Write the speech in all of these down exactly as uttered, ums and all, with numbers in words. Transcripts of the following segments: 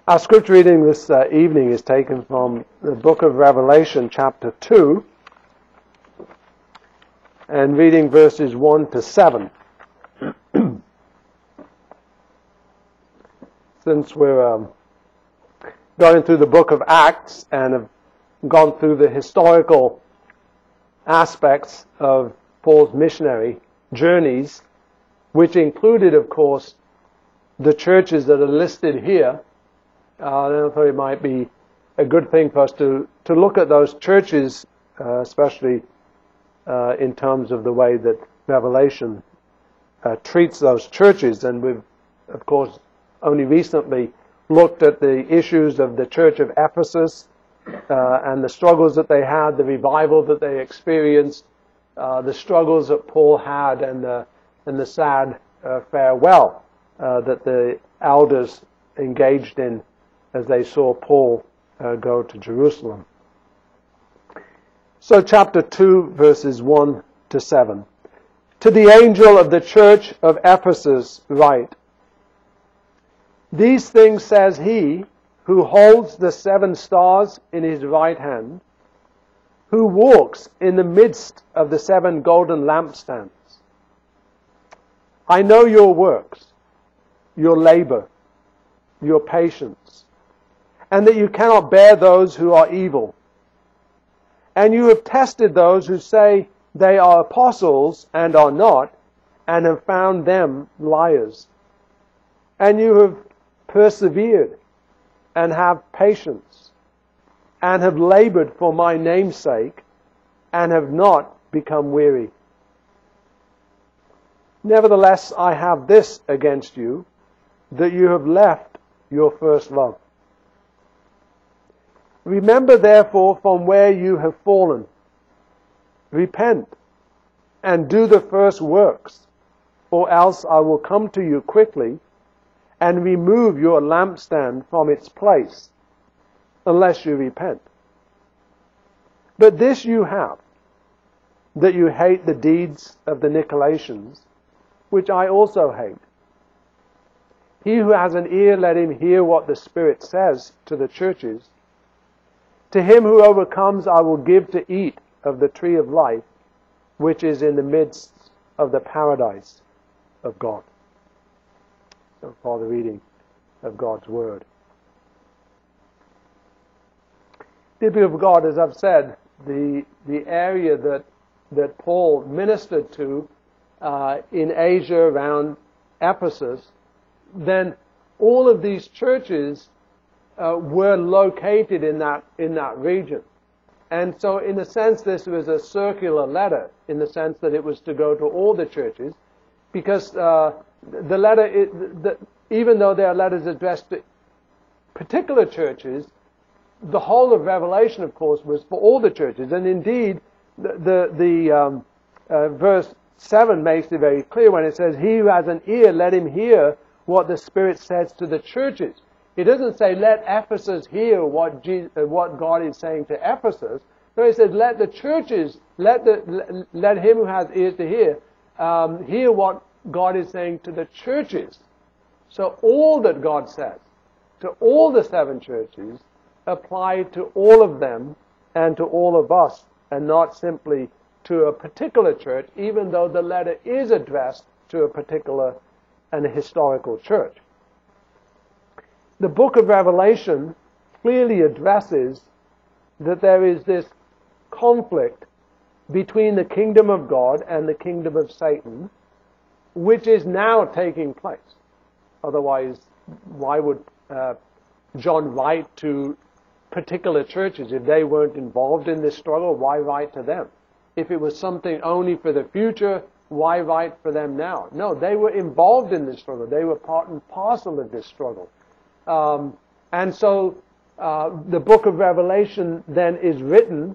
Our scripture reading this uh, evening is taken from the book of Revelation, chapter two, and reading verses one to seven. Since we're um, going through the book of Acts and have gone through the historical aspects of Paul's missionary journeys, which included, of course, the churches that are listed here, Uh, I thought it might be a good thing for us to, to look at those churches, uh, especially uh, in terms of the way that Revelation uh, treats those churches. And we've, of course, only recently looked at the issues of the church of Ephesus uh, and the struggles that they had, the revival that they experienced, uh, the struggles that Paul had, and the, and the sad uh, farewell uh, that the elders engaged in as they saw Paul uh, go to Jerusalem. So chapter two, verses one to seven. To the angel of the church of Ephesus write, These things says he who holds the seven stars in his right hand, who walks in the midst of the seven golden lampstands. I know your works, your labor, your patience, and that you cannot bear those who are evil. And you have tested those who say they are apostles and are not, and have found them liars. And you have persevered and have patience, and have labored for my name's sake, and have not become weary. Nevertheless, I have this against you, that you have left your first love. Remember therefore from where you have fallen. Repent and do the first works, or else I will come to you quickly and remove your lampstand from its place, unless you repent. But this you have, that you hate the deeds of the Nicolaitans, which I also hate. He who has an ear, let him hear what the Spirit says to the churches. To him who overcomes, I will give to eat of the tree of life, which is in the midst of the paradise of God. So far the reading of God's Word. Dear people of God, as I've said, the the area that that Paul ministered to uh, in Asia around Ephesus, then all of these churches Uh, were located in that in that region. And so in a sense this was a circular letter, in the sense that it was to go to all the churches, because uh, the letter, it, the, even though there are letters addressed to particular churches, the whole of Revelation, of course, was for all the churches. And indeed, the, the, the um, uh, verse seven makes it very clear when it says, He who has an ear, let him hear what the Spirit says to the churches. It doesn't say, let Ephesus hear what Jesus, uh, what God is saying to Ephesus. No, it says, let the churches, let the let, let him who has ears to hear, um, hear what God is saying to the churches. So all that God says to all the seven churches apply to all of them and to all of us, and not simply to a particular church, even though the letter is addressed to a particular and a historical church. The book of Revelation clearly addresses that there is this conflict between the kingdom of God and the kingdom of Satan, which is now taking place. Otherwise, why would uh, John write to particular churches? If they weren't involved in this struggle, why write to them? If it was something only for the future, why write for them now? No, they were involved in this struggle. They were part and parcel of this struggle. Um, and so uh, the book of Revelation then is written,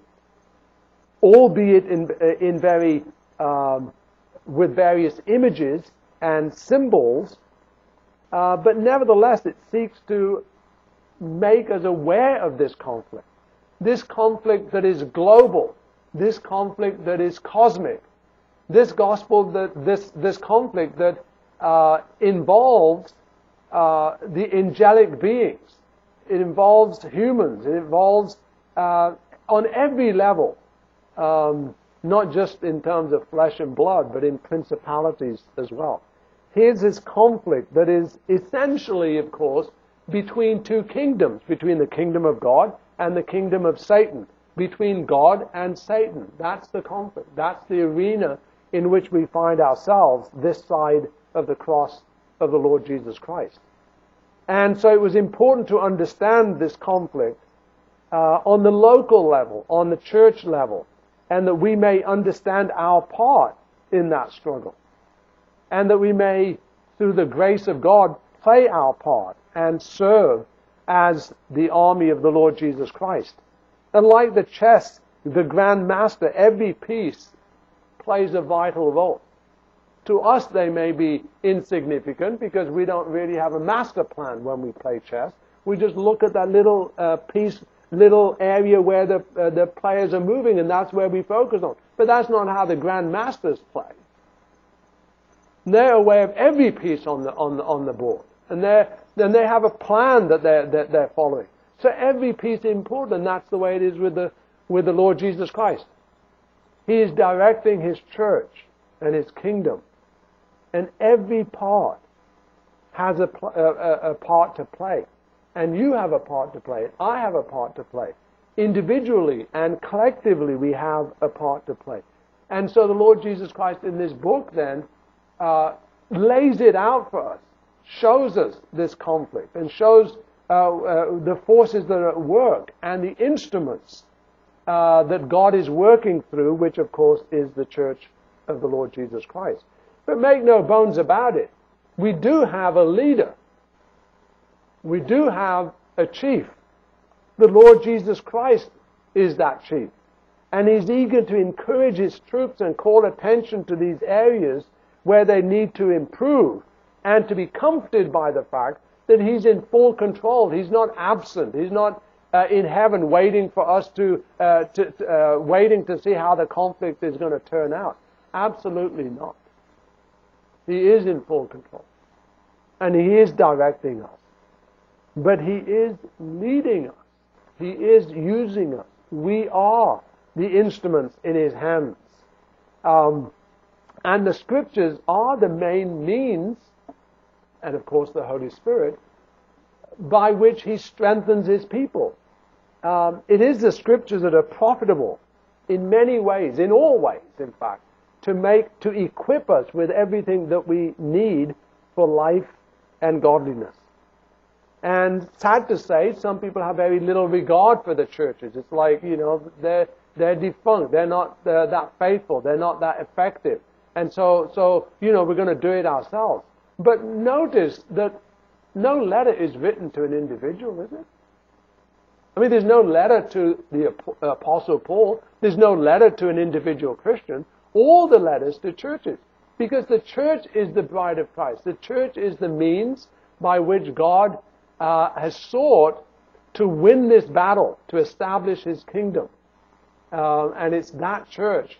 albeit in in very um, with various images and symbols, uh, but nevertheless it seeks to make us aware of this conflict, this conflict that is global, this conflict that is cosmic, this gospel that this this conflict that uh, involves uh, the angelic beings, it involves humans. It involves uh, on every level, um, not just in terms of flesh and blood, but in principalities as well. Here's this conflict that is essentially, of course, between two kingdoms, between the kingdom of God and the kingdom of Satan, between God and Satan. That's the conflict. That's the arena in which we find ourselves this side of the cross of the Lord Jesus Christ. And so it was important to understand this conflict uh, on the local level, on the church level, and that we may understand our part in that struggle. And that we may, through the grace of God, play our part and serve as the army of the Lord Jesus Christ. And like the chess, the Grand Master, every piece plays a vital role. To us they may be insignificant because we don't really have a master plan when we play chess. We just look at that little uh, piece, little area where the, uh, the players are moving, and that's where we focus on. But that's not how the Grand Masters play. They're aware of every piece on the on the on the board, and they then they have a plan that they're that they're following. So every piece is important, and that's the way it is with the with the Lord Jesus Christ. He is directing His church and His kingdom, and every part has a, a, a part to play, and you have a part to play. I have a part to play. Individually and collectively, we have a part to play, and so the Lord Jesus Christ in this book then. Uh, lays it out for us, shows us this conflict, and shows uh, uh, the forces that are at work and the instruments uh, that God is working through, which of course is the church of the Lord Jesus Christ. But make no bones about it, we do have a leader. We do have a chief. The Lord Jesus Christ is that chief. And He's eager to encourage His troops and call attention to these areas where they need to improve, and to be comforted by the fact that He's in full control. He's not absent. He's not uh, in heaven waiting for us to, uh, to uh, waiting to see how the conflict is going to turn out. Absolutely not. He is in full control. And He is directing us. But He is leading us. He is using us. We are the instruments in His hands. Um, And the Scriptures are the main means, and of course the Holy Spirit, by which He strengthens His people. Um, it is the Scriptures that are profitable in many ways, in all ways, in fact, to make, to equip us with everything that we need for life and godliness. And sad to say, some people have very little regard for the churches. It's like, you know, they're, they're defunct, they're not uh, that faithful, they're not that effective. And so, so, you know, we're going to do it ourselves. But notice that no letter is written to an individual, is it? I mean, there's no letter to the Apostle Paul. There's no letter to an individual Christian. All the letters to churches. Because the church is the bride of Christ. The church is the means by which God uh, has sought to win this battle, to establish His kingdom. Uh, and it's that church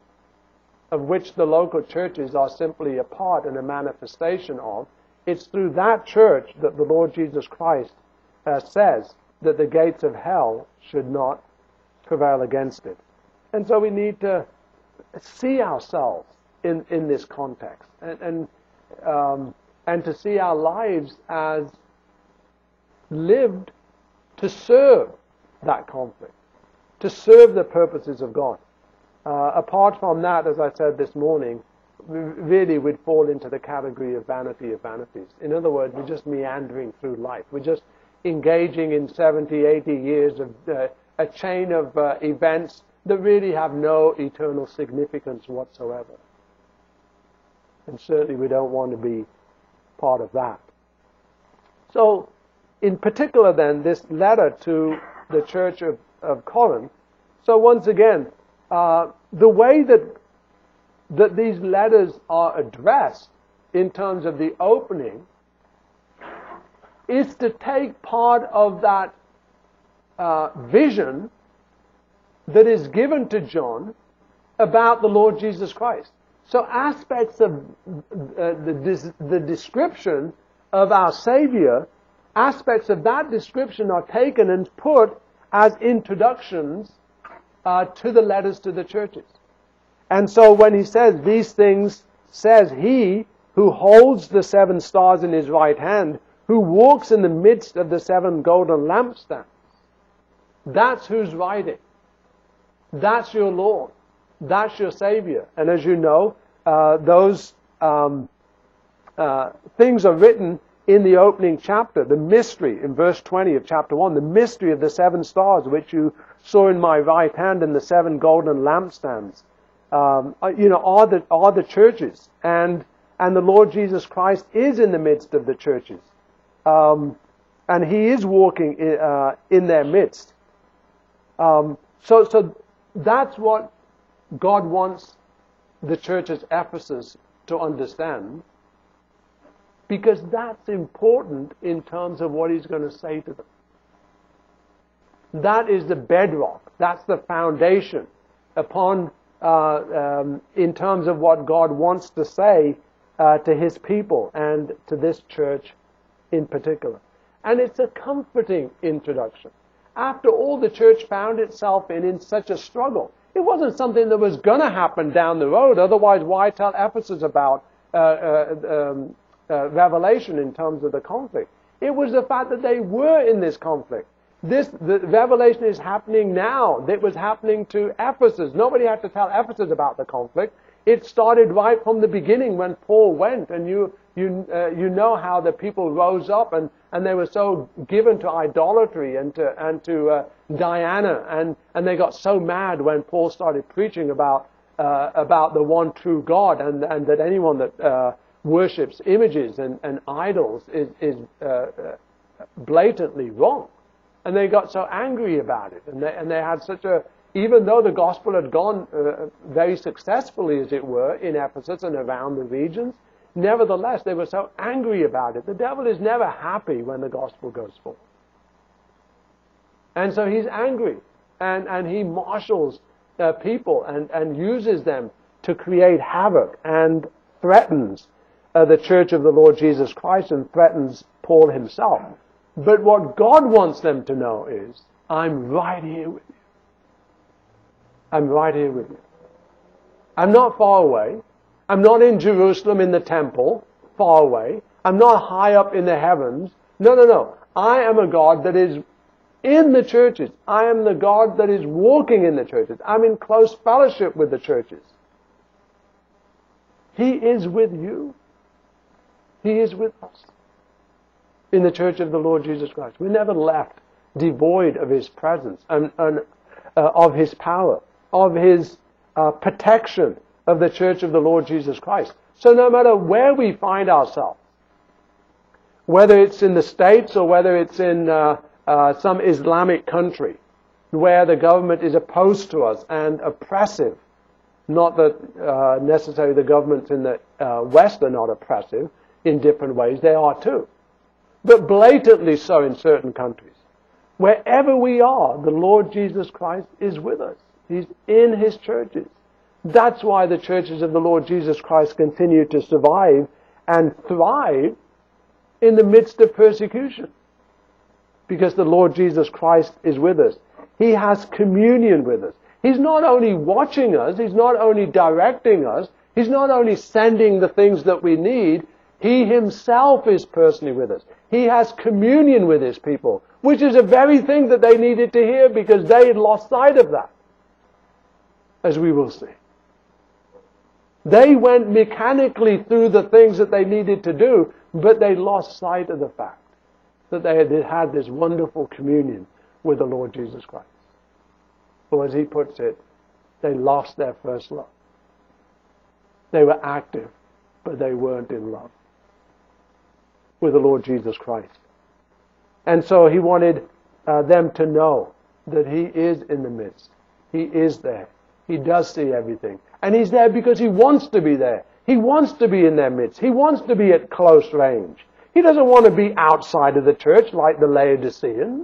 of which the local churches are simply a part and a manifestation of. It's through that church that the Lord Jesus Christ uh, says that the gates of hell should not prevail against it. And so we need to see ourselves in, in this context, and and, um, and to see our lives as lived to serve that conflict, to serve the purposes of God. Uh, apart from that, as I said this morning, we really would fall into the category of vanity of vanities. In other words, we're just meandering through life. We're just engaging in seventy, eighty years of uh, a chain of uh, events that really have no eternal significance whatsoever. And certainly we don't want to be part of that. So, in particular then, this letter to the church of, of Corinth, so once again, Uh, the way that that these letters are addressed in terms of the opening is to take part of that uh, vision that is given to John about the Lord Jesus Christ. So aspects of uh, the, the description of our Savior aspects of that description are taken and put as introductions uh, to the letters to the churches. And so when he says these things, says he who holds the seven stars in his right hand, who walks in the midst of the seven golden lampstands. That's who's writing. That's your Lord. That's your Savior. And as you know, uh, those um, uh, things are written in the opening chapter. The mystery, in verse twenty of chapter one, the mystery of the seven stars, which you saw in my right hand, and the seven golden lampstands, um, you know, are the, are the churches. And, and the Lord Jesus Christ is in the midst of the churches. Um, and He is walking in, uh, in their midst. Um, so, so that's what God wants the church at Ephesus to understand, because that's important in terms of what He's going to say to them. That is the bedrock. That's the foundation upon, uh, um, in terms of what God wants to say uh, to His people and to this church in particular. And it's a comforting introduction. After all, the church found itself in, in such a struggle. It wasn't something that was going to happen down the road. Otherwise, why tell Ephesus about uh, uh, um, uh, Revelation in terms of the conflict? It was the fact that they were in this conflict. This, the Revelation is happening now. It was happening to Ephesus. Nobody had to tell Ephesus about the conflict. It started right from the beginning when Paul went, and you you uh, you know how the people rose up and, and they were so given to idolatry and to and to uh, Diana, and, and they got so mad when Paul started preaching about uh, about the one true God, and and that anyone that uh, worships images and, and idols is is uh, blatantly wrong, and they got so angry about it, and they and they had such a even though the gospel had gone uh, very successfully, as it were, in Ephesus and around the regions, nevertheless, they were so angry about it. The devil is never happy when the gospel goes forth. And so he's angry, and, and he marshals uh, people and, and uses them to create havoc and threatens uh, the church of the Lord Jesus Christ and threatens Paul himself. But what God wants them to know is, I'm right here with you. I'm right here with you. I'm not far away. I'm not in Jerusalem in the temple, far away. I'm not high up in the heavens. No, no, no. I am a God that is in the churches. I am the God that is walking in the churches. I'm in close fellowship with the churches. He is with you. He is with us in the church of the Lord Jesus Christ. We're never left devoid of His presence and, and uh, of His power, of His uh, protection of the church of the Lord Jesus Christ. So no matter where we find ourselves, whether it's in the States or whether it's in uh, uh, some Islamic country where the government is opposed to us and oppressive, not that uh, necessarily the governments in the uh, West are not oppressive in different ways, they are too, but blatantly so in certain countries. Wherever we are, the Lord Jesus Christ is with us. He's in His churches. That's why the churches of the Lord Jesus Christ continue to survive and thrive in the midst of persecution. Because the Lord Jesus Christ is with us. He has communion with us. He's not only watching us, He's not only directing us, He's not only sending the things that we need, He Himself is personally with us. He has communion with His people, which is a very thing that they needed to hear because they had lost sight of that, as we will see. They went mechanically through the things that they needed to do, but they lost sight of the fact that they had had this wonderful communion with the Lord Jesus Christ. Or as he puts it, they lost their first love. They were active, but they weren't in love with the Lord Jesus Christ. And so he wanted uh, them to know that He is in the midst. He is there. He does see everything. And He's there because He wants to be there. He wants to be in their midst. He wants to be at close range. He doesn't want to be outside of the church like the Laodiceans.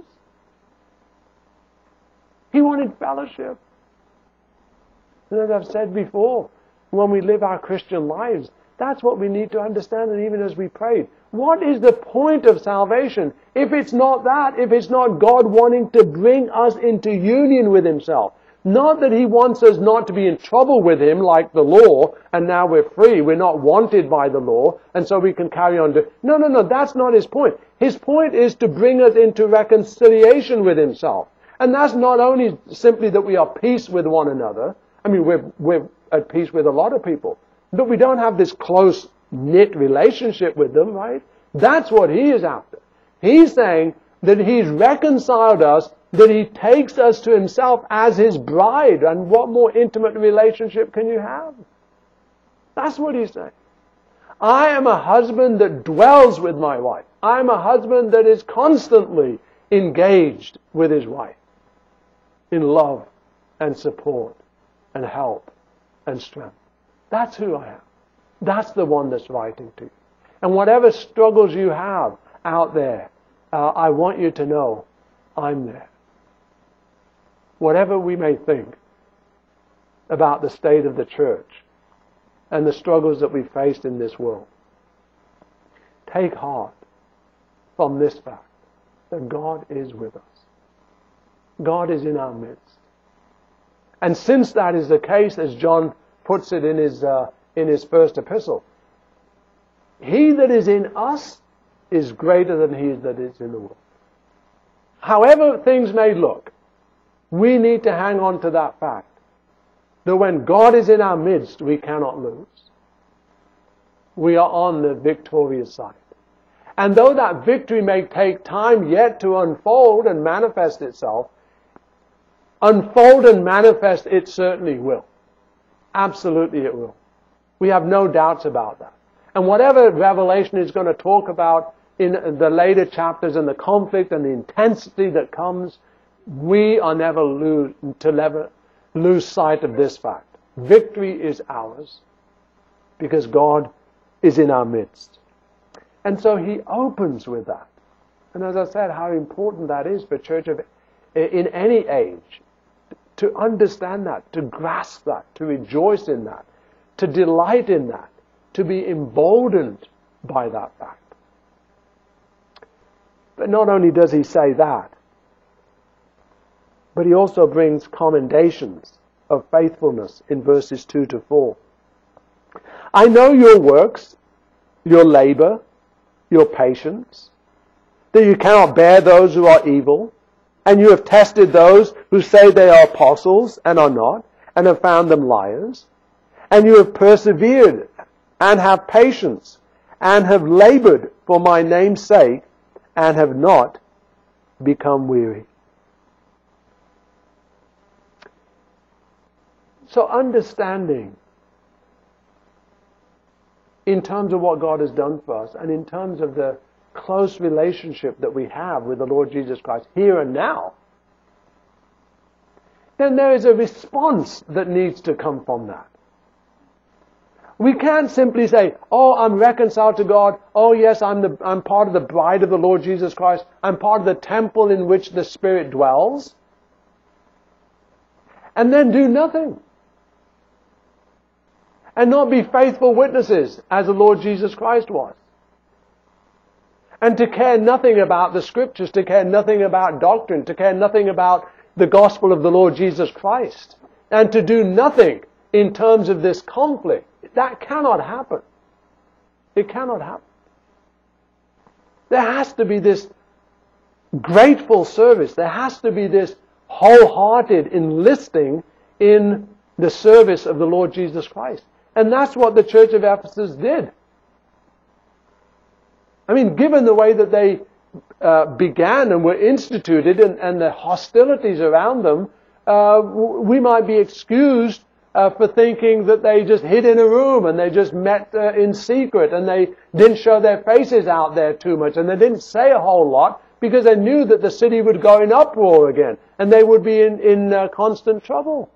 He wanted fellowship. And as I've said before, when we live our Christian lives, that's what we need to understand. And even as we prayed, What is the point of salvation if it's not that, if it's not God wanting to bring us into union with Himself? Not that He wants us not to be in trouble with Him like the law, and now we're free, we're not wanted by the law, and so we can carry on to... No, no, no, that's not His point. His point is to bring us into reconciliation with Himself. And that's not only simply that we are at peace with one another. I mean, we're, we're at peace with a lot of people. But we don't have this close knit relationship with them, right? That's what He is after. He's saying that He's reconciled us, that He takes us to Himself as His bride. And what more intimate relationship can you have? That's what He's saying. I am a husband that dwells with my wife. I am a husband that is constantly engaged with his wife in love and support and help and strength. That's who I am. That's the one that's writing to you. And whatever struggles you have out there, uh, I want you to know I'm there. Whatever we may think about the state of the church and the struggles that we faced in this world, take heart from this fact that God is with us. God is in our midst. And since that is the case, as John puts it in his uh, in his first epistle, He that is in us is greater than he that is in the world. However things may look, we need to hang on to that fact that when God is in our midst, we cannot lose. We are on the victorious side. And though that victory may take time yet to unfold and manifest itself, unfold and manifest it certainly will. Absolutely it will. We have no doubts about that. And whatever Revelation is going to talk about in the later chapters and the conflict and the intensity that comes, we are never lose, to never lose sight of this fact. Victory is ours because God is in our midst. And so He opens with that. And as I said, how important that is for church of, in any age, to understand that, to grasp that, to rejoice in that, to delight in that, to be emboldened by that fact. But not only does He say that, but He also brings commendations of faithfulness in verses two to four. I know your works, your labor, your patience, that you cannot bear those who are evil, and you have tested those who say they are apostles and are not, and have found them liars, and you have persevered and have patience, and have labored for my name's sake, and have not become weary. So understanding in terms of what God has done for us, and in terms of the close relationship that we have with the Lord Jesus Christ here and now, then there is a response that needs to come from that. We can't simply say, oh, I'm reconciled to God. Oh, yes, I'm the I'm part of the bride of the Lord Jesus Christ. I'm part of the temple in which the Spirit dwells. And then do nothing. And not be faithful witnesses as the Lord Jesus Christ was. And to care nothing about the Scriptures, to care nothing about doctrine, to care nothing about the gospel of the Lord Jesus Christ. And to do nothing in terms of this conflict. That cannot happen. It cannot happen. There has to be this grateful service. There has to be this wholehearted enlisting in the service of the Lord Jesus Christ. And that's what the church of Ephesus did. I mean, given the way that they uh, began and were instituted and, and the hostilities around them, uh, we might be excused Uh, for thinking that they just hid in a room and they just met uh, in secret and they didn't show their faces out there too much and they didn't say a whole lot because they knew that the city would go in uproar again and they would be in, in uh, constant trouble.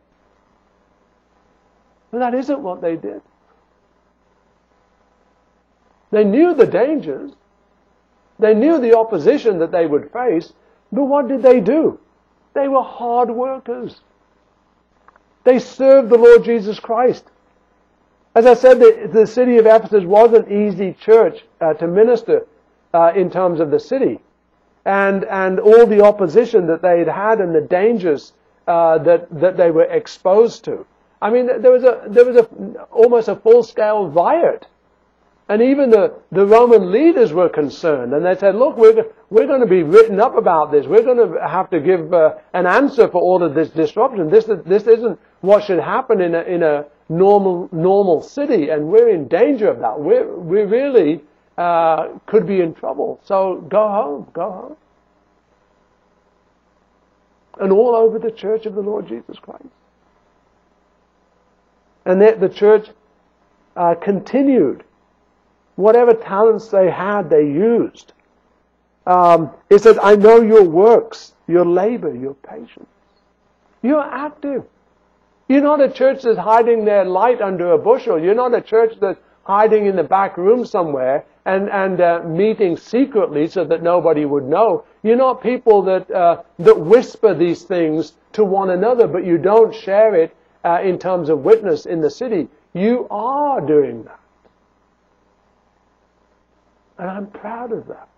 But that isn't what they did. They knew the dangers. They knew the opposition that they would face. But what did they do? They were hard workers. They served the Lord Jesus Christ. As I said, the, the city of Ephesus was an easy church uh, to minister uh, in terms of the city. And, and all the opposition that they had had and the dangers uh, that, that they were exposed to. I mean, there was a, there was a, almost a full-scale riot. And even the, the Roman leaders were concerned. And they said, look, we're, we're going to be written up about this. We're going to have to give uh, an answer for all of this disruption. This, this isn't what should happen in a, in a normal, normal city. And we're in danger of that. We're, we really uh, could be in trouble. So go home, go home. And all over the church of the Lord Jesus Christ. And that the church uh, continued. Whatever talents they had, they used. Um, it says, I know your works, your labor, your patience. You're active. You're not a church that's hiding their light under a bushel. You're not a church that's hiding in the back room somewhere and, and uh, meeting secretly so that nobody would know. You're not people that, uh, that whisper these things to one another, but you don't share it uh, in terms of witness in the city. You are doing that. And I'm proud of that.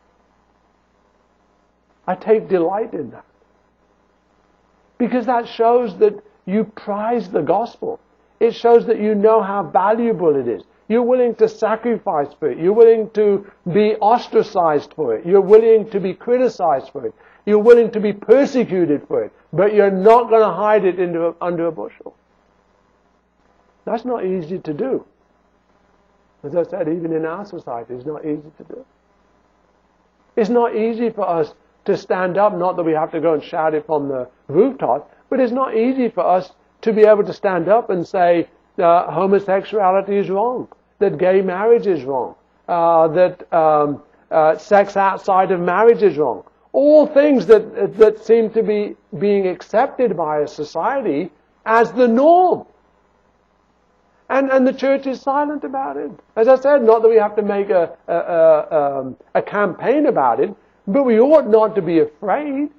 I take delight in that. Because that shows that you prize the gospel. It shows that you know how valuable it is. You're willing to sacrifice for it. You're willing to be ostracized for it. You're willing to be criticized for it. You're willing to be persecuted for it. But you're not going to hide it into a, under a bushel. That's not easy to do. As I said, even in our society, it's not easy to do. It's not easy for us to stand up, not that we have to go and shout it from the rooftop, but it's not easy for us to be able to stand up and say uh, homosexuality is wrong, that gay marriage is wrong, uh, that um, uh, sex outside of marriage is wrong. All things that, that seem to be being accepted by a society as the norm. And, and the church is silent about it. As I said, not that we have to make a, a, a, um, a campaign about it, but we ought not to be afraid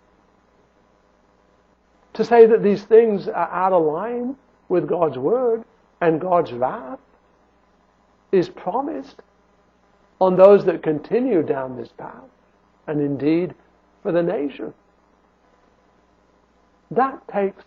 to say that these things are out of line with God's word, and God's wrath is promised on those that continue down this path, and indeed for the nation. That takes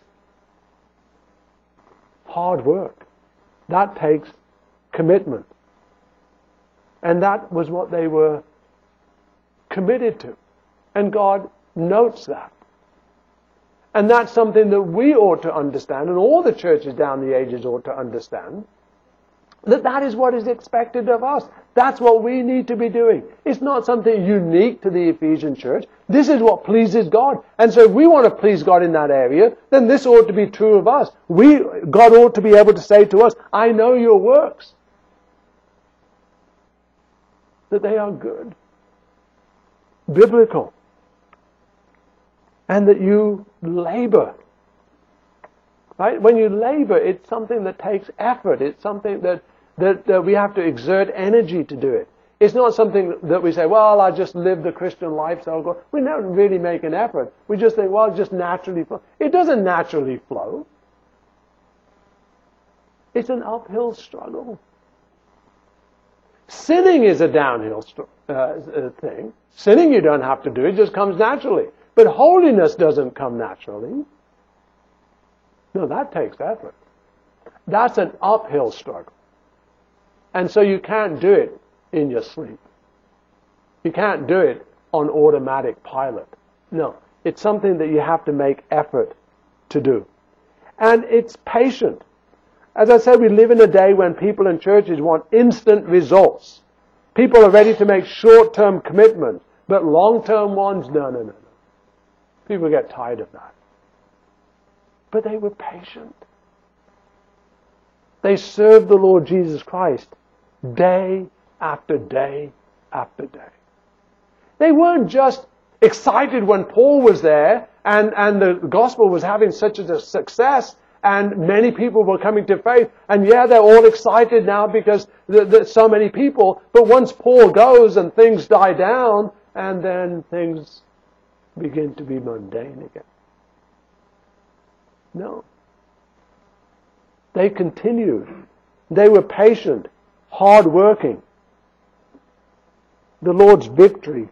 hard work. That takes commitment. And that was what they were committed to. And God notes that. And that's something that we ought to understand, and all the churches down the ages ought to understand, that that is what is expected of us. That's what we need to be doing. It's not something unique to the Ephesian church. This is what pleases God. And so if we want to please God in that area, then this ought to be true of us. We, God ought to be able to say to us, I know your works. That they are good. Biblical. And that you labor. Right? When you labor, it's something that takes effort. It's something that That, that we have to exert energy to do it. It's not something that we say, well, I just live the Christian life, so I'll go. We don't really make an effort. We just think, well, it just naturally flow. It doesn't naturally flow. It's an uphill struggle. Sinning is a downhill uh, thing. Sinning you don't have to do. It just comes naturally. But holiness doesn't come naturally. No, that takes effort. That's an uphill struggle. And so you can't do it in your sleep. You can't do it on automatic pilot. No, it's something that you have to make effort to do. And it's patient. As I said, we live in a day when people in churches want instant results. People are ready to make short-term commitments, but long-term ones, no, no, no, no. People get tired of that. But they were patient. They served the Lord Jesus Christ day after day after day. They weren't just excited when Paul was there and, and the gospel was having such a success and many people were coming to faith. And yeah, they're all excited now because there's so many people. But once Paul goes and things die down, and then things begin to be mundane again. No. They continued They were patient, hard-working. The Lord's victory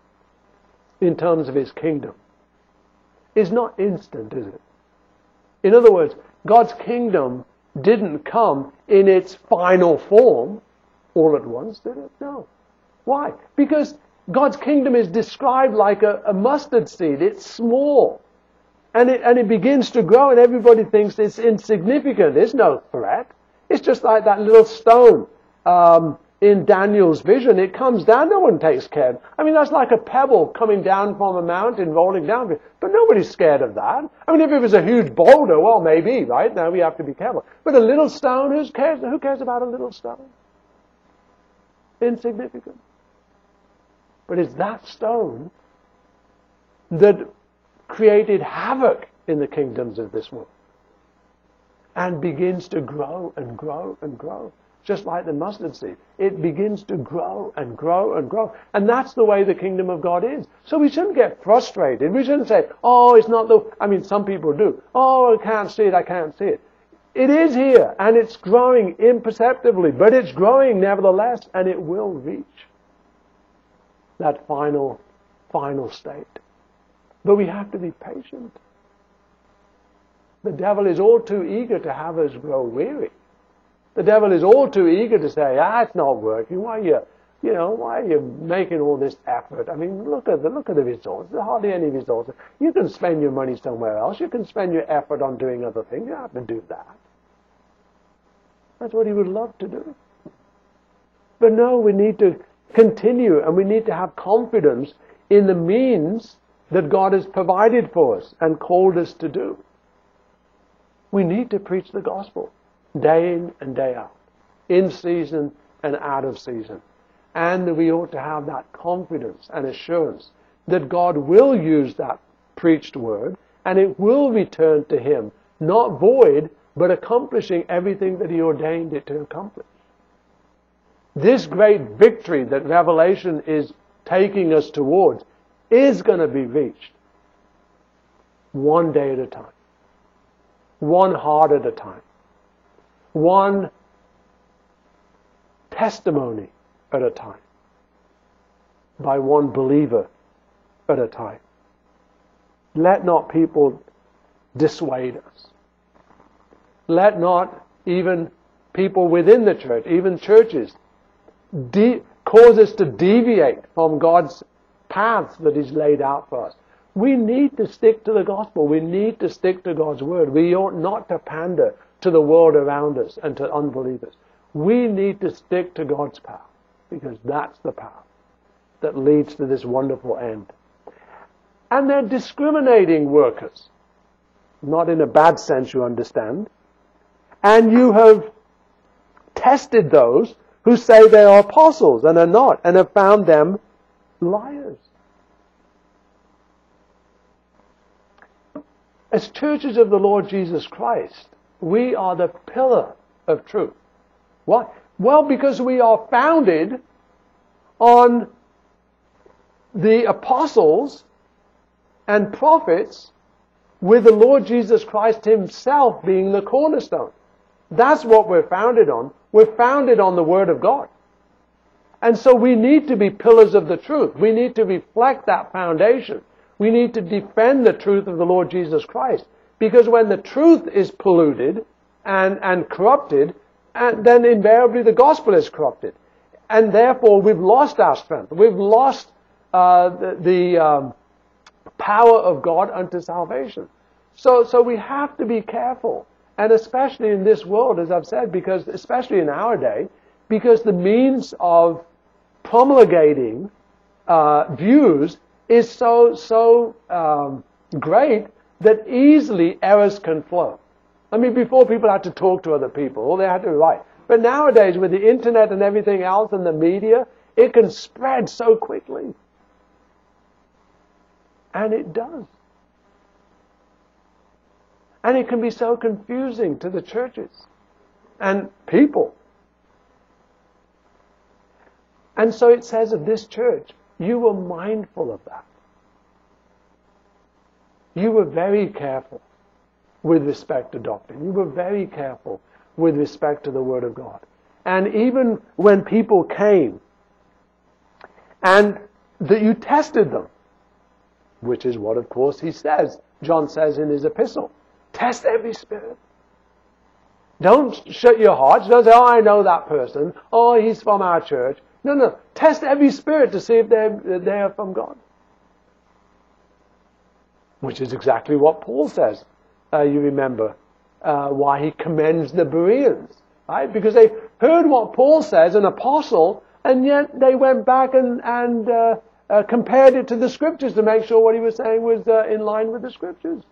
in terms of His kingdom is not instant, is it? In other words, God's kingdom didn't come in its final form all at once, did it? No. Why? Because God's kingdom is described like a, a mustard seed. It's small. And it, and it begins to grow, and everybody thinks it's insignificant. It's no threat. It's just like that little stone um, in Daniel's vision. It comes down, no one takes care. I mean, that's like a pebble coming down from a mountain, rolling down. But nobody's scared of that. I mean, if it was a huge boulder, well, maybe, right? Now we have to be careful. But a little stone, who cares, who cares about a little stone? Insignificant. But it's that stone that created havoc in the kingdoms of this world and begins to grow and grow and grow, just like the mustard seed. It begins to grow and grow and grow. And that's the way the kingdom of God is. So we shouldn't get frustrated. We shouldn't say, oh, it's not the... I mean, some people do. Oh, I can't see it, I can't see it. It is here, and it's growing imperceptibly, but it's growing nevertheless, and it will reach that final, final state. But we have to be patient. The devil is all too eager to have us grow weary. The devil is all too eager to say, ah, it's not working. Why are you, you know, why are you making all this effort? I mean, look at the, look at the results. There's hardly any results. You can spend your money somewhere else. You can spend your effort on doing other things. You don't have to do that. That's what he would love to do. But no, we need to continue, and we need to have confidence in the means that God has provided for us and called us to do. We need to preach the gospel day in and day out, in season and out of season. And we ought to have that confidence and assurance that God will use that preached word and it will return to Him, not void, but accomplishing everything that He ordained it to accomplish. This great victory that Revelation is taking us towards is going to be reached one day at a time, one heart at a time, one testimony at a time, by one believer at a time. Let not people dissuade us. Let not even people within the church, even churches, de- cause us to deviate from God's paths that He's laid out for us. We need to stick to the gospel. We need to stick to God's word. We ought not to pander to the world around us and to unbelievers. We need to stick to God's path, because that's the path that leads to this wonderful end. And they're discriminating workers. Not in a bad sense, you understand. And you have tested those who say they are apostles and are not, and have found them liars. As churches of the Lord Jesus Christ, we are the pillar of truth. Why? Well, because we are founded on the apostles and prophets, with the Lord Jesus Christ Himself being the cornerstone. That's what we're founded on. We're founded on the Word of God. And so we need to be pillars of the truth. We need to reflect that foundation. We need to defend the truth of the Lord Jesus Christ. Because when the truth is polluted and, and corrupted, and then invariably the gospel is corrupted. And therefore we've lost our strength. We've lost uh, the, the um, power of God unto salvation. So, so we have to be careful. And especially in this world, as I've said, because especially in our day, because the means of promulgating uh, views is so so um, great that easily errors can flow. I mean, before people had to talk to other people, or they had to write. But nowadays, with the internet and everything else and the media, it can spread so quickly. And it does. And it can be so confusing to the churches and people. And so it says of this church, you were mindful of that. You were very careful with respect to doctrine. You were very careful with respect to the Word of God. And even when people came, and that you tested them, which is what, of course, he says, John says in his epistle, test every spirit. Don't shut your hearts. Don't say, oh, I know that person. Oh, he's from our church. No, no. Test every spirit to see if they're, they are from God. Which is exactly what Paul says. Uh, you remember uh, why he commends the Bereans. Right? Because they heard what Paul says, an apostle, and yet they went back and, and uh, uh, compared it to the Scriptures to make sure what he was saying was uh, in line with the Scriptures.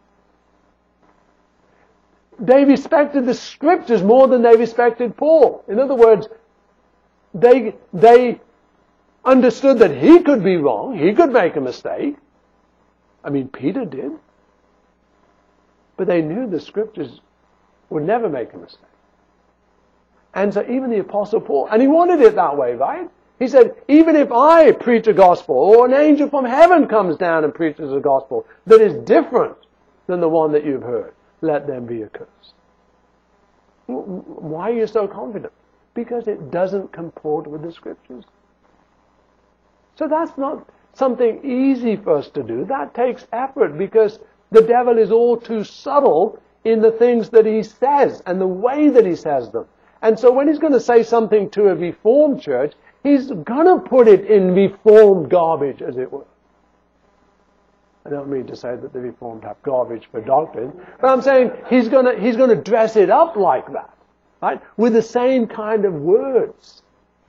They respected the Scriptures more than they respected Paul. In other words, they they understood that he could be wrong, he could make a mistake. I mean, Peter did. But they knew the Scriptures would never make a mistake. And so even the Apostle Paul, and he wanted it that way, right? He said, even if I preach a gospel, or an angel from heaven comes down and preaches a gospel that is different than the one that you've heard, let them be accursed. Why are you so confident? Because it doesn't comport with the Scriptures. So that's not something easy for us to do. That takes effort, because the devil is all too subtle in the things that he says and the way that he says them. And so when he's going to say something to a Reformed church, he's going to put it in Reformed garbage, as it were. I don't mean to say that the Reformed have garbage for doctrine, but I'm saying he's going to, he's going to dress it up like that, right? With the same kind of words.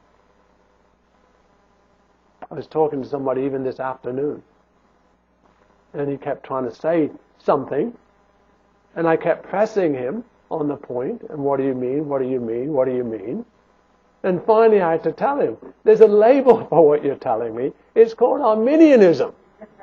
I was talking to somebody even this afternoon, and he kept trying to say something, and I kept pressing him on the point, and what do you mean, what do you mean, what do you mean? And finally I had to tell him, there's a label for what you're telling me. It's called Arminianism.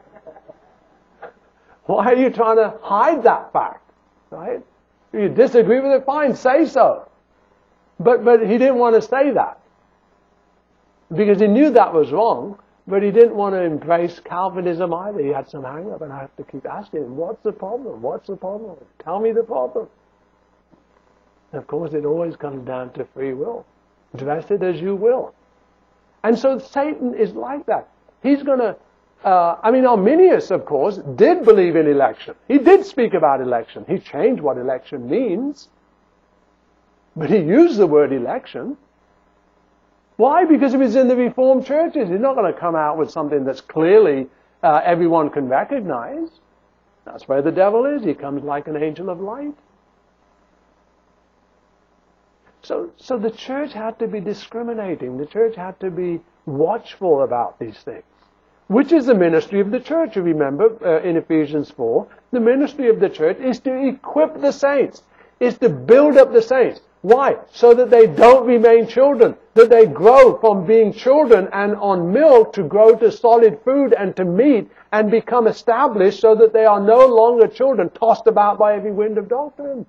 Why are you trying to hide that fact? Right? If you disagree with it, fine, say so. But but he didn't want to say that. Because he knew that was wrong, but he didn't want to embrace Calvinism either. He had some hang up, and I have to keep asking him, what's the problem? What's the problem? Tell me the problem. And of course, it always comes down to free will. Dress it as you will. And so Satan is like that. He's going to Uh, I mean, Arminius, of course, did believe in election. He did speak about election. He changed what election means. But he used the word election. Why? Because he was in the Reformed churches. He's not going to come out with something that's clearly uh, everyone can recognize. That's where the devil is. He comes like an angel of light. So, so the church had to be discriminating. The church had to be watchful about these things. Which is the ministry of the church, you remember, uh, in Ephesians four. The ministry of the church is to equip the saints, is to build up the saints. Why? So that they don't remain children, that they grow from being children and on milk to grow to solid food and to meat and become established so that they are no longer children tossed about by every wind of doctrine.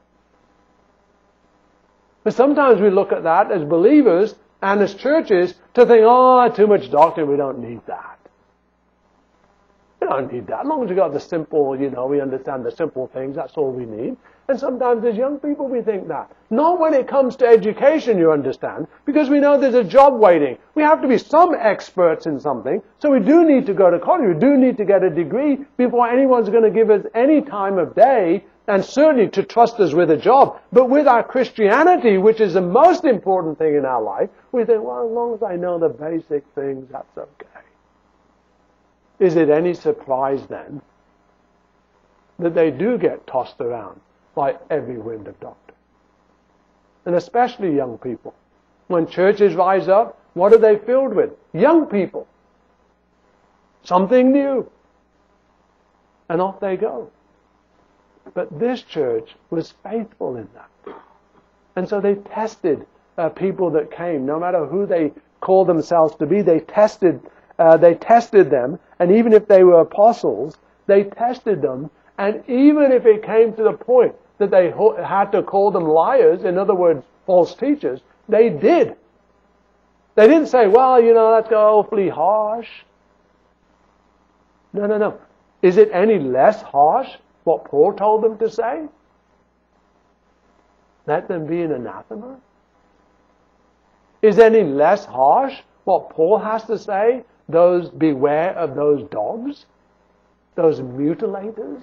But sometimes we look at that as believers and as churches to think, oh, too much doctrine, we don't need that. We don't need that. As long as we got the simple, you know, we understand the simple things, that's all we need. And sometimes as young people we think that. Not when it comes to education, you understand, because we know there's a job waiting. We have to be some experts in something, so we do need to go to college, we do need to get a degree before anyone's going to give us any time of day, and certainly to trust us with a job. But with our Christianity, which is the most important thing in our life, we think, well, as long as I know the basic things, that's okay. Is it any surprise then that they do get tossed around by every wind of doctrine? And especially young people. When churches rise up, what are they filled with? Young people. Something new. And off they go. But this church was faithful in that. And so they tested uh, people that came, no matter who they called themselves to be, they tested Uh, they tested them, and even if they were apostles, they tested them, and even if it came to the point that they ho- had to call them liars, in other words, false teachers, they did. They didn't say, well, you know, that's awfully harsh. No, no, no. Is it any less harsh what Paul told them to say? let them be an anathema? Is any less harsh what Paul has to say? Those beware of those dogs, those mutilators.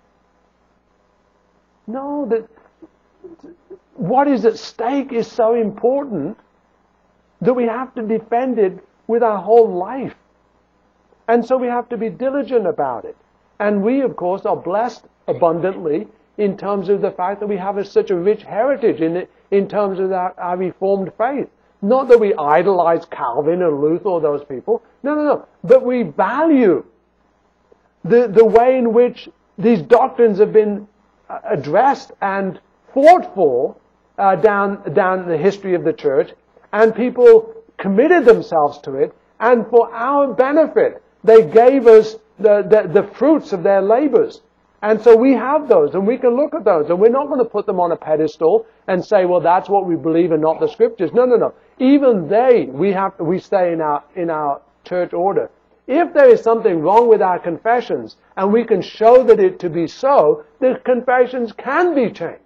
No, that what is at stake is so important that we have to defend it with our whole life. And so we have to be diligent about it. And we, of course, are blessed abundantly in terms of the fact that we have a, such a rich heritage in it, in terms of our, our Reformed faith. Not that we idolize Calvin or Luther or those people. No, no, no. But we value the, the way in which these doctrines have been addressed and fought for uh, down, down the history of the church, and people committed themselves to it, and for our benefit, they gave us the, the, the fruits of their labors. And so we have those, and we can look at those, and we're not going to put them on a pedestal and say, well, that's what we believe and not the scriptures. No, no, no. Even they, we have, we stay in our, in our church order. If there is something wrong with our confessions, and we can show that it to be so, the confessions can be changed.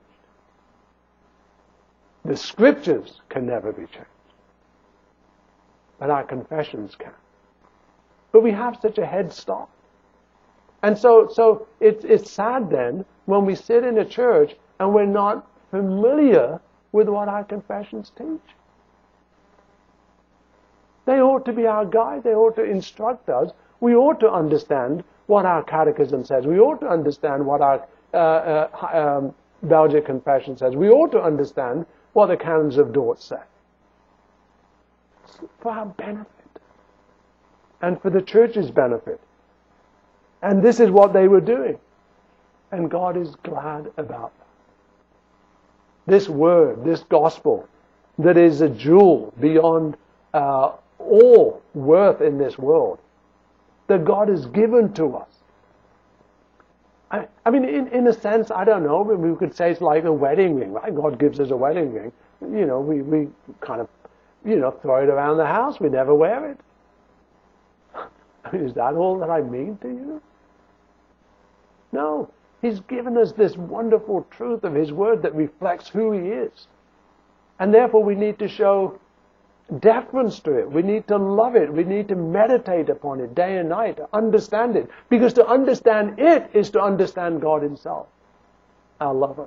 The scriptures can never be changed. But our confessions can. But we have such a head start. And so, so it's, it's sad then when we sit in a church and we're not familiar with what our confessions teach. They ought to be our guide. They ought to instruct us. We ought to understand what our catechism says. We ought to understand what our uh, uh, um, Belgic confession says. We ought to understand what the canons of Dort say. It's for our benefit. And for the church's benefit. And this is what they were doing. And God is glad about that. This word, this gospel, that is a jewel beyond uh, all worth in this world, that God has given to us. I, I mean, in, in a sense, I don't know, we could say it's like a wedding ring, right? God gives us a wedding ring. You know, we, we kind of, you know, throw it around the house. We never wear it. I mean, is that all that I mean to you? No. He's given us this wonderful truth of His Word that reflects who He is. And therefore we need to show deference to it. We need to love it. We need to meditate upon it day and night, to understand it. Because to understand it is to understand God Himself, our lover,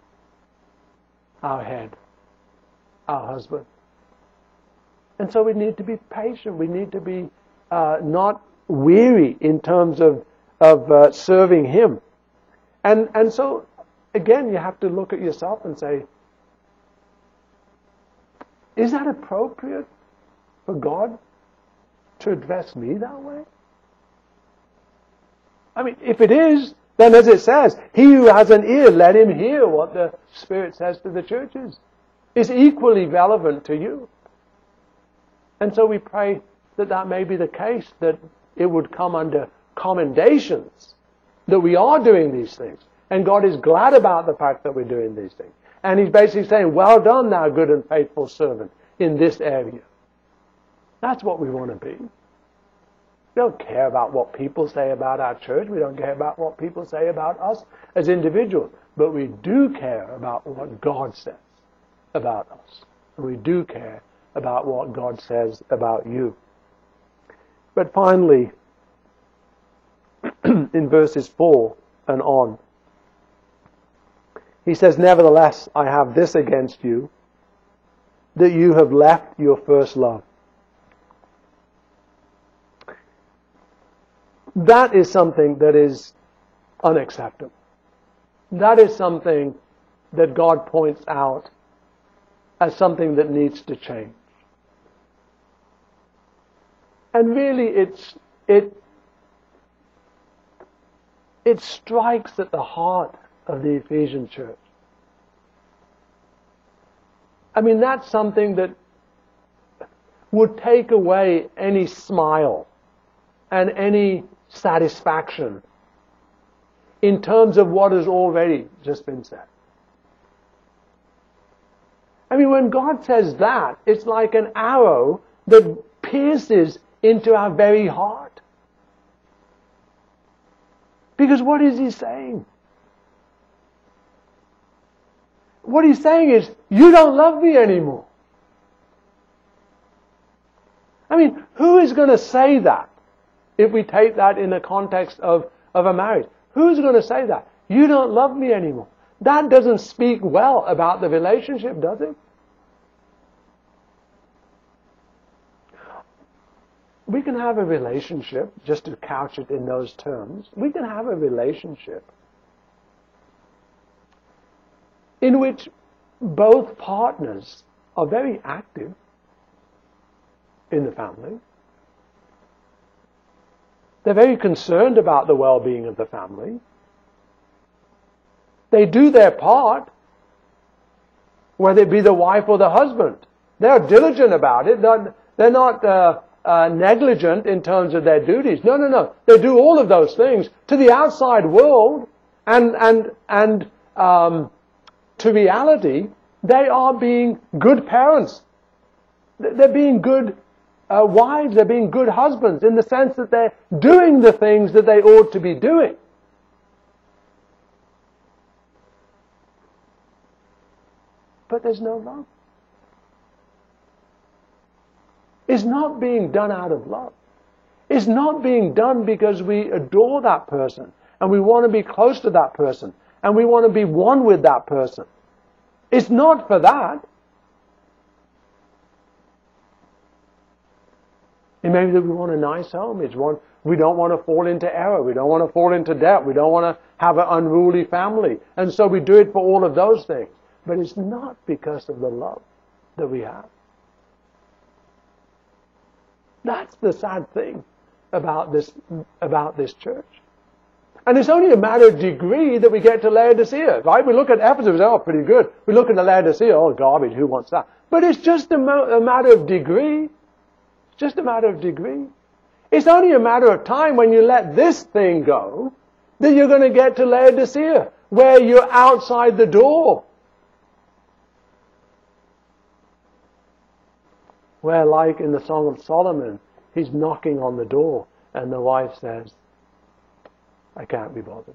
our head, our husband. And so we need to be patient. We need to be uh, not weary in terms of, of uh, serving Him. And, and so, again, you have to look at yourself and say, is that appropriate for God to address me that way? I mean, if it is, then as it says, he who has an ear, let him hear what the Spirit says to the churches. It's equally relevant to you. And so we pray that that may be the case, that it would come under commendations, that we are doing these things. And God is glad about the fact that we're doing these things. And He's basically saying, well done, thou good and faithful servant, in this area. That's what we want to be. We don't care about what people say about our church. We don't care about what people say about us as individuals. But we do care about what God says about us. And we do care about what God says about you. But finally, in verses four and on, he says, nevertheless, I have this against you, that you have left your first love. That is something that is unacceptable. That is something that God points out as something that needs to change. And really, it's, it, it strikes at the heart of the Ephesian church. I mean, that's something that would take away any smile and any satisfaction in terms of what has already just been said. I mean, when God says that, it's like an arrow that pierces into our very heart. Because what is He saying? what he's saying is, you don't love me anymore. I mean, who is going to say that if we take that in the context of, of a marriage? Who's going to say that? You don't love me anymore. That doesn't speak well about the relationship, does it? We can have a relationship, just to couch it in those terms, we can have a relationship in which both partners are very active in the family. They're very concerned about the well-being of the family. They do their part, whether it be the wife or the husband. They're diligent about it. They're, they're not uh, uh, negligent in terms of their duties. No, no, no. They do all of those things to the outside world, and and and um, to reality, they are being good parents. They're being good uh, wives. They're being good husbands in the sense that they're doing the things that they ought to be doing. But there's no love. It's not being done out of love. It's not being done because we adore that person and we want to be close to that person and we want to be one with that person. It's not for that. It may be that we want a nice home. It's one, we don't want to fall into error. We don't want to fall into debt. We don't want to have an unruly family. And so we do it for all of those things. But it's not because of the love that we have. That's the sad thing about this, about this church. And it's only a matter of degree that we get to Laodicea, right? We look at Ephesus, we say, oh, pretty good. We look at the Laodicea, oh, garbage, who wants that? But it's just a, mo- a matter of degree. It's just a matter of degree. It's only a matter of time when you let this thing go that you're going to get to Laodicea, where you're outside the door. Where, like in the Song of Solomon, he's knocking on the door and the wife says, I can't be bothered.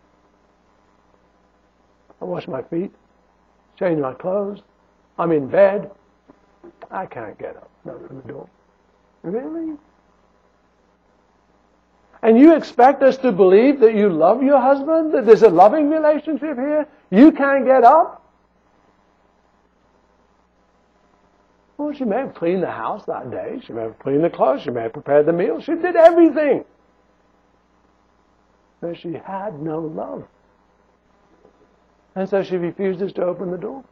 I wash my feet, change my clothes, I'm in bed, I can't get up, knock on the door. Really? And you expect us to believe that you love your husband, that there's a loving relationship here? You can't get up? Well, she may have cleaned the house that day. She may have cleaned the clothes. She may have prepared the meal. She did everything. But she had no love. And so she refuses to open the door.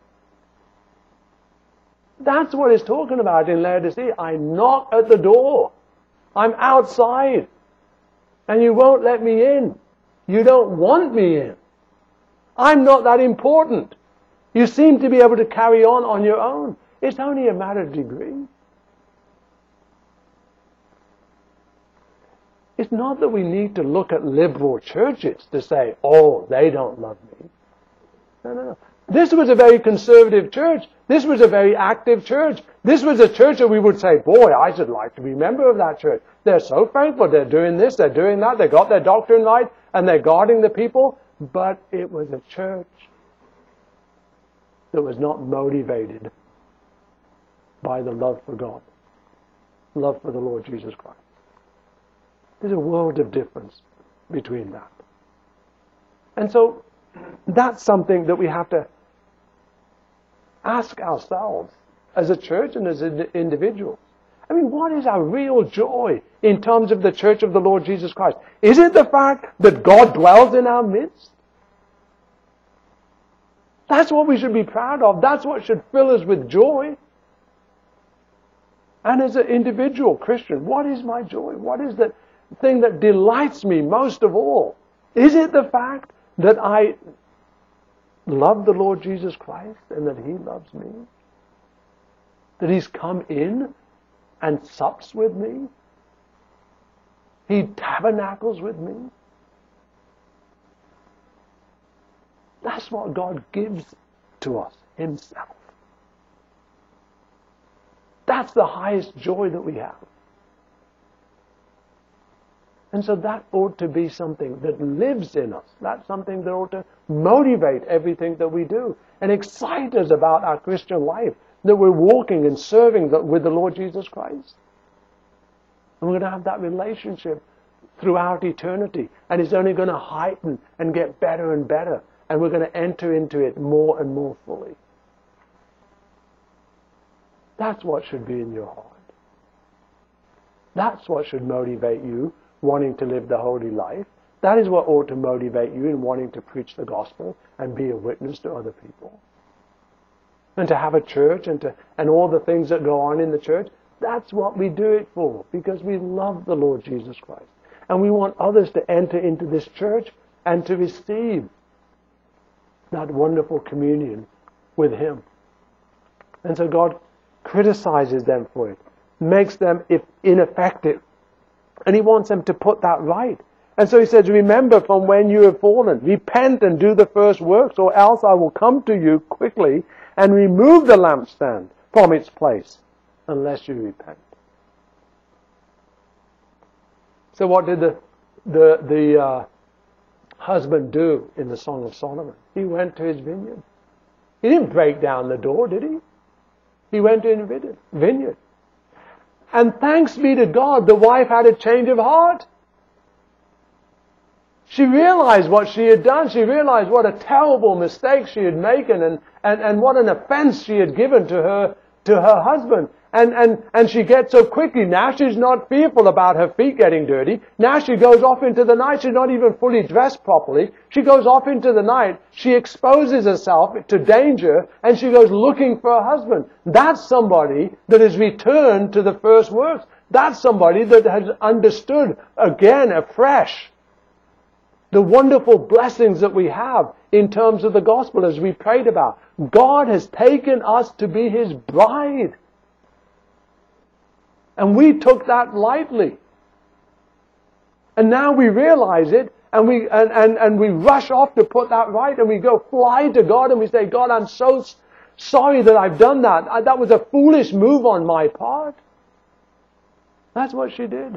That's what it's talking about in Laodicea. I knock at the door. I'm outside. And you won't let me in. You don't want me in. I'm not that important. You seem to be able to carry on on your own. It's only a matter of degree. It's not that we need to look at liberal churches to say, oh, they don't love me. No, no, no. This was a very conservative church. This was a very active church. This was a church that we would say, boy, I should like to be a member of that church. They're so faithful. They're doing this, they're doing that. They got their doctrine right, and they're guarding the people. But it was a church that was not motivated by the love for God, love for the Lord Jesus Christ. There's a world of difference between that. And so that's something that we have to ask ourselves as a church and as individuals. I mean, what is our real joy in terms of the church of the Lord Jesus Christ? Is it the fact that God dwells in our midst? That's what we should be proud of. That's what should fill us with joy. And as an individual Christian, what is my joy? What is the thing that delights me most of all? Is it the fact that I love the Lord Jesus Christ and that He loves me? That He's come in and sups with me? He tabernacles with me? That's what God gives to us, Himself. That's the highest joy that we have. And so that ought to be something that lives in us. That's something that ought to motivate everything that we do and excite us about our Christian life, that we're walking and serving with the Lord Jesus Christ. And we're going to have that relationship throughout eternity. And it's only going to heighten and get better and better. And we're going to enter into it more and more fully. That's what should be in your heart. That's what should motivate you wanting to live the holy life. That is what ought to motivate you in wanting to preach the gospel and be a witness to other people. And to have a church and to and all the things that go on in the church. That's what we do it for, because we love the Lord Jesus Christ. And we want others to enter into this church and to receive that wonderful communion with Him. And so God criticizes them for it, makes them ineffective. And He wants them to put that right. And so He says, remember from when you have fallen, repent and do the first works, or else I will come to you quickly and remove the lampstand from its place, unless you repent. So what did the the the uh, husband do in the Song of Solomon? He went to his vineyard. He didn't break down the door, did he? He went to his vineyard. And thanks be to God, the wife had a change of heart. She realized what she had done. She realized what a terrible mistake she had made and, and, and what an offense she had given to her to her husband. And, and, and she gets so quickly. Now she's not fearful about her feet getting dirty. Now she goes off into the night. She's not even fully dressed properly. She goes off into the night. She exposes herself to danger and she goes looking for her husband. That's somebody that has returned to the first works. That's somebody that has understood again afresh the wonderful blessings that we have in terms of the gospel as we prayed about. God has taken us to be His bride. And we took that lightly. And now we realize it, and we and, and, and we rush off to put that right, and we go fly to God, and we say, God, I'm so sorry that I've done that. I, that was a foolish move on my part. That's what she did.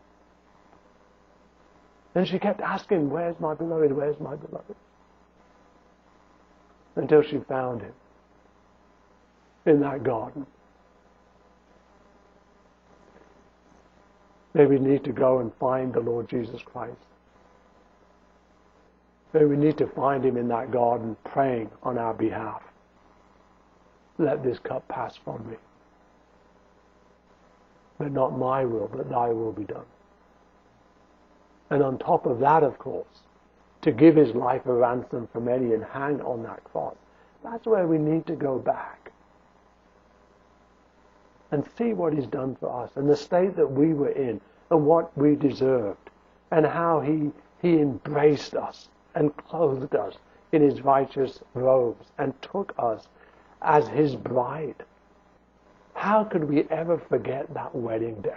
And she kept asking, where's my beloved, where's my beloved? Until she found Him in that garden. Maybe we need to go and find the Lord Jesus Christ. Maybe we need to find Him in that garden praying on our behalf. Let this cup pass from me. But not my will, but Thy will be done. And on top of that, of course, to give His life a ransom for many and hang on that cross. That's where we need to go back and see what He's done for us and the state that we were in and what we deserved and how He, he embraced us and clothed us in His righteous robes and took us as His bride. How could we ever forget that wedding day?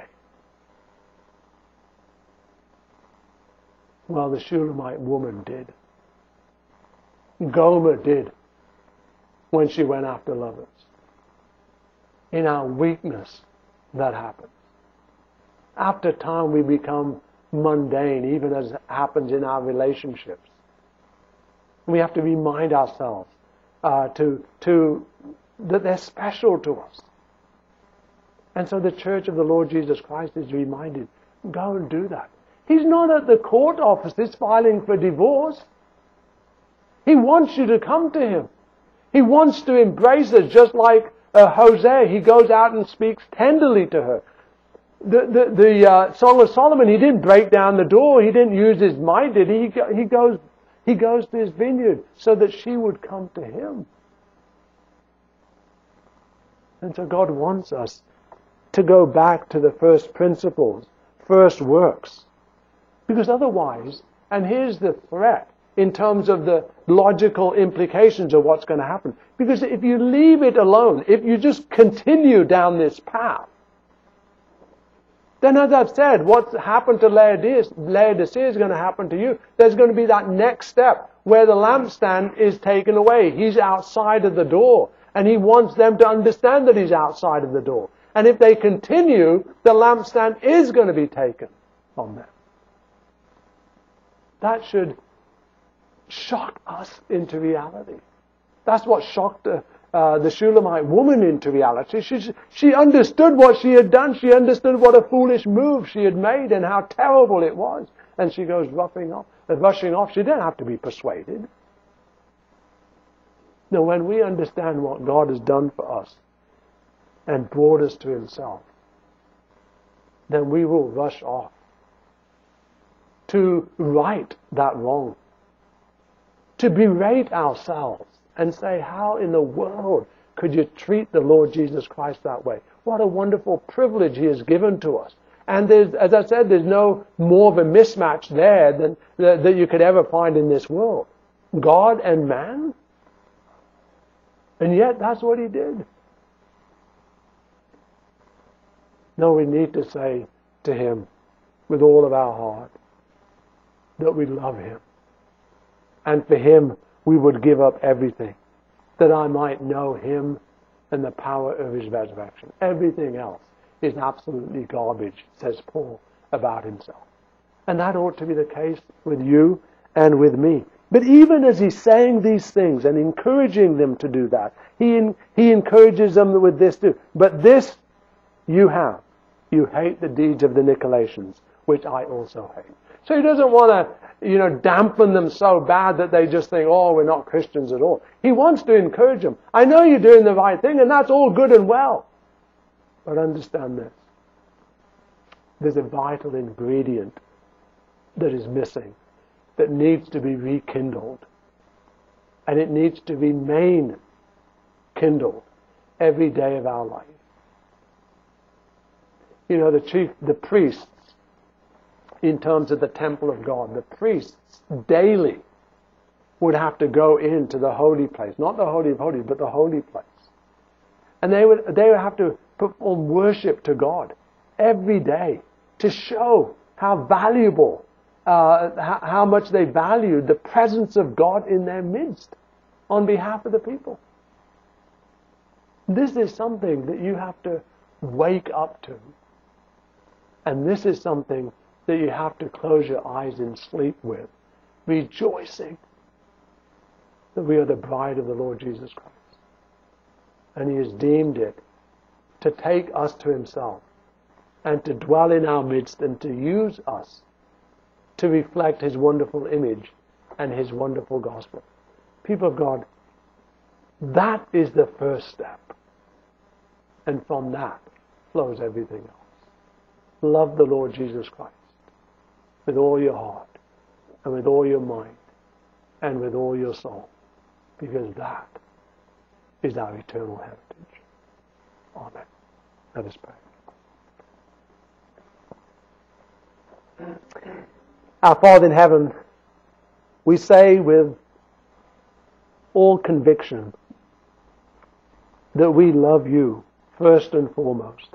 Well, the Shulamite woman did. Gomer did when she went after lovers. In our weakness, that happens. After time, we become mundane, even as happens in our relationships. We have to remind ourselves uh, to, to, that they're special to us. And so the Church of the Lord Jesus Christ is reminded, go and do that. He's not at the court offices filing for divorce. He wants you to come to Him. He wants to embrace us just like uh, Hosea. He goes out and speaks tenderly to her. The, the, the uh, Song of Solomon, he didn't break down the door. He didn't use his might, did he? He, he, goes, he goes to his vineyard so that she would come to him. And so God wants us to go back to the first principles, first works. Because otherwise, and here's the threat in terms of the logical implications of what's going to happen. Because if you leave it alone, if you just continue down this path, then as I've said, what's happened to Laodicea, Laodicea is going to happen to you. There's going to be that next step where the lampstand is taken away. He's outside of the door. And He wants them to understand that He's outside of the door. And if they continue, the lampstand is going to be taken from them. That should shock us into reality. That's what shocked the, uh, the Shulamite woman into reality. She, she understood what she had done. She understood what a foolish move she had made and how terrible it was. And she goes roughing off, uh, rushing off. She didn't have to be persuaded. No, when we understand what God has done for us and brought us to Himself, then we will rush off to right that wrong, to berate ourselves and say, how in the world could you treat the Lord Jesus Christ that way? What a wonderful privilege He has given to us. And there's, as I said, there's no more of a mismatch there than that, that you could ever find in this world. God and man. And yet that's what He did. No, we need to say to Him with all of our heart that we love Him. And for Him we would give up everything, that I might know Him and the power of His resurrection. Everything else is absolutely garbage, says Paul about himself. And that ought to be the case with you and with me. But even as he's saying these things and encouraging them to do that, he, he encourages them with this too. But this you have. You hate the deeds of the Nicolaitans, which I also hate. So he doesn't want to, you know, dampen them so bad that they just think, oh, we're not Christians at all. He wants to encourage them. I know you're doing the right thing, and that's all good and well. But understand this. There's a vital ingredient that is missing, that needs to be rekindled. And it needs to be main kindled every day of our life. You know, the chief, the priests, in terms of the temple of God, the priests daily would have to go into the holy place. Not the Holy of Holies, but the holy place. And they would, they would have to perform worship to God every day to show how valuable, uh, how, how much they valued the presence of God in their midst on behalf of the people. This is something that you have to wake up to. And this is something that you have to close your eyes in sleep with, rejoicing that we are the bride of the Lord Jesus Christ. And He has deemed it to take us to Himself and to dwell in our midst and to use us to reflect His wonderful image and His wonderful gospel. People of God, that is the first step. And from that flows everything else. Love the Lord Jesus Christ with all your heart and with all your mind and with all your soul, because that is our eternal heritage. Amen. Let us pray. Our Father in heaven, we say with all conviction that we love You first and foremost,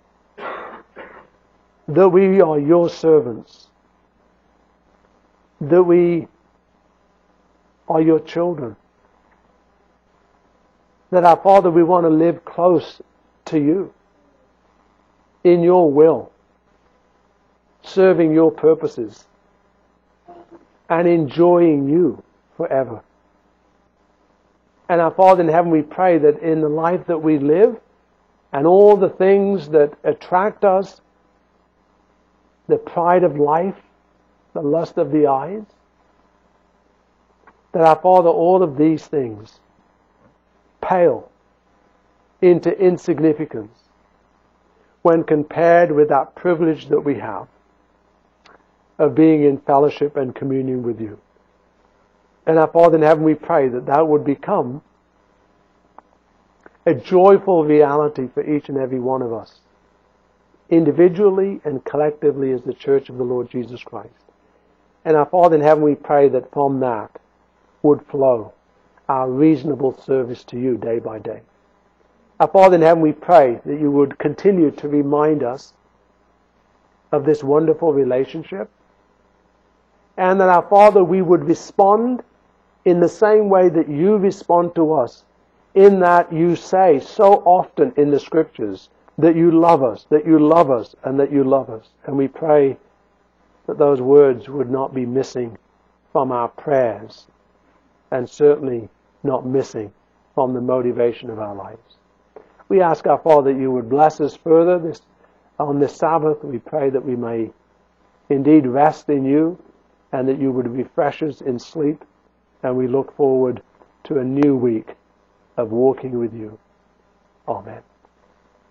that we are Your servants, that we are Your children, that our Father, we want to live close to You in Your will, serving Your purposes and enjoying You forever. And our Father in heaven, we pray that in the life that we live and all the things that attract us, the pride of life, the lust of the eyes, that our Father, all of these things pale into insignificance when compared with that privilege that we have of being in fellowship and communion with You. And our Father in heaven, we pray that that would become a joyful reality for each and every one of us, individually and collectively as the Church of the Lord Jesus Christ. And our Father in heaven, we pray that from that would flow our reasonable service to You day by day. Our Father in heaven, we pray that You would continue to remind us of this wonderful relationship, and that our Father, we would respond in the same way that You respond to us, in that You say so often in the Scriptures that You love us, that You love us, and that You love us. And we pray that those words would not be missing from our prayers, and certainly not missing from the motivation of our lives. We ask our Father that you would bless us further this, on this Sabbath. We pray that we may indeed rest in you, and that you would refresh us in sleep, and we look forward to a new week of walking with you. Amen.